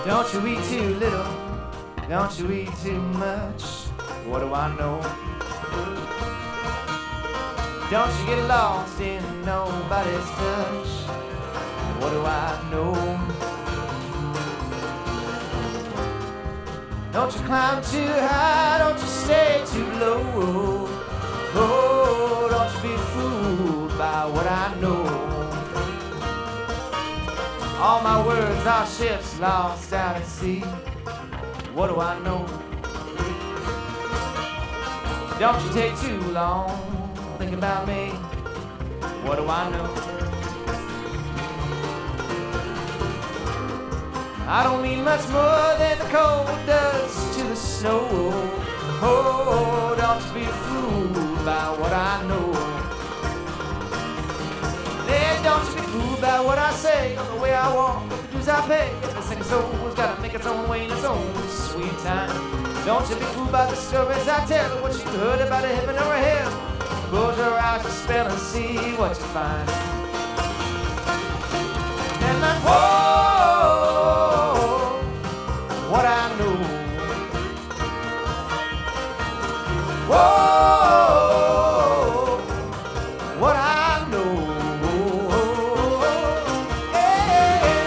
Don't you eat too little, don't you eat too much. What do I know? Don't you get lost in nobody's touch. What do I know? Don't you climb too high, don't you stay too low. Oh, don't you be fooled by what I know. All my words are ships lost out at sea. What do I know? Don't you take too long, think about me. What do I know? I don't mean much more than the cold does to the snow. Oh, don't you be fooled by what I know. Then don't you be fooled by what I say, or the way I walk, the dues I pay. Every single soul's gotta make its own way in its own sweet time. Don't you be fooled by the stories I tell, or what you heard about a heaven or a hell. Close your eyes, just spell and see what you find. And like, whoa, what I know. Whoa, what I know. Yeah.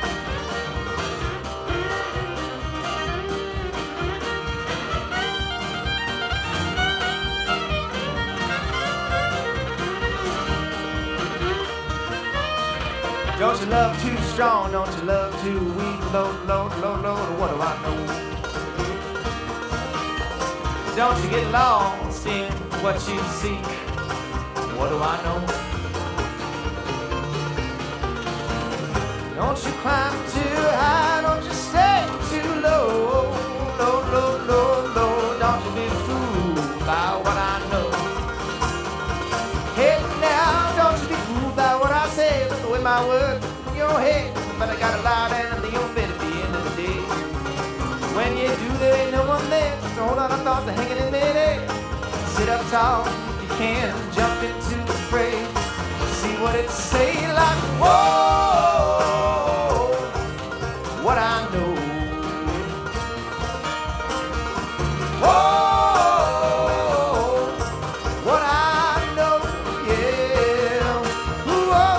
Don't you love too strong, don't you love too weak. Load, load, load, load, what do I know? Don't you get lost in what you seek. What do I know? Don't you climb too high, don't you stay too low. Low, low, low, low, don't you be fooled by what I know. Hey now, don't you be fooled by what I say. Look the way my words in your head. But I got a loud and a little bit at the end of the day. When you do, there ain't no one there. Just a whole lot of thoughts are hanging in midair. Sit up tall, you can jump into the fray. See what it say, like, whoa, what I know. Whoa, what I know, yeah. Whoa,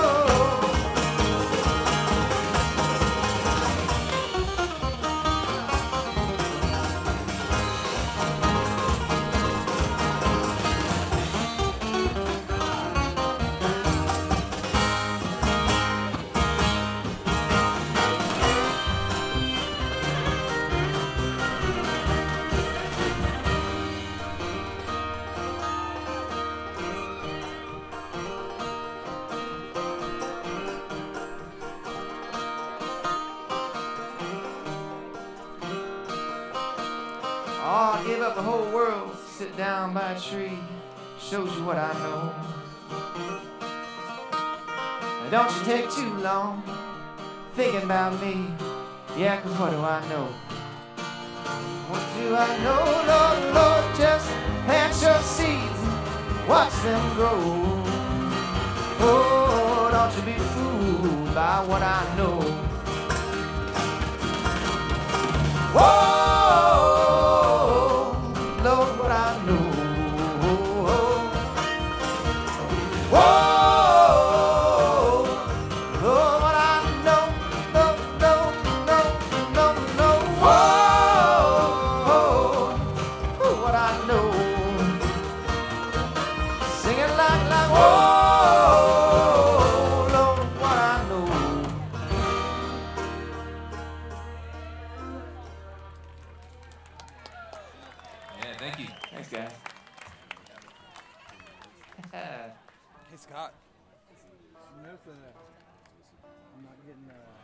oh, I give up the whole world, sit down by a tree, shows you what I know. Now don't you take too long thinking about me, yeah, 'cause what do I know? What do I know, Lord, Lord, just plant your seeds and watch them grow. Oh, don't you be fooled by what I know. Whoa, Lord, what I know. Whoa, Lord, what I know. No, no, no, no, no. Whoa, what I know. Singing like, whoa, Lord, what I know. Yeah, thank you. Thanks, guys. Hey, Scott. Nothing. I'm not getting